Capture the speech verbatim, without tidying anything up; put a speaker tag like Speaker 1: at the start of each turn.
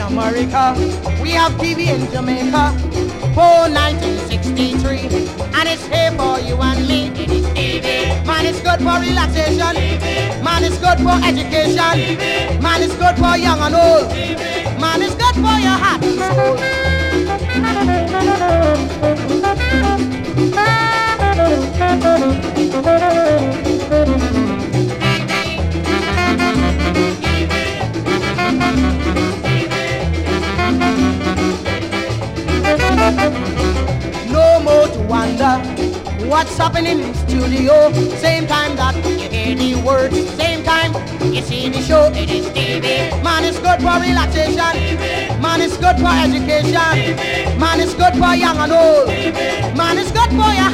Speaker 1: America. We have T V in Jamaica for nineteen sixty-three. And it's here for you and me. It is T V. Man, it's good for relaxation. T V. Man, it's good for education. T V. Man, it's good for young and old. T V. Man, it's good for your heart and soul. No more to wonder what's happening in the studio. Same time that you hear the words, same time you see the show. It is T V. Man, it's good for relaxation. T V. Man, it's good for education. T V. Man, it's good for young and old. T V. Man, it's good for your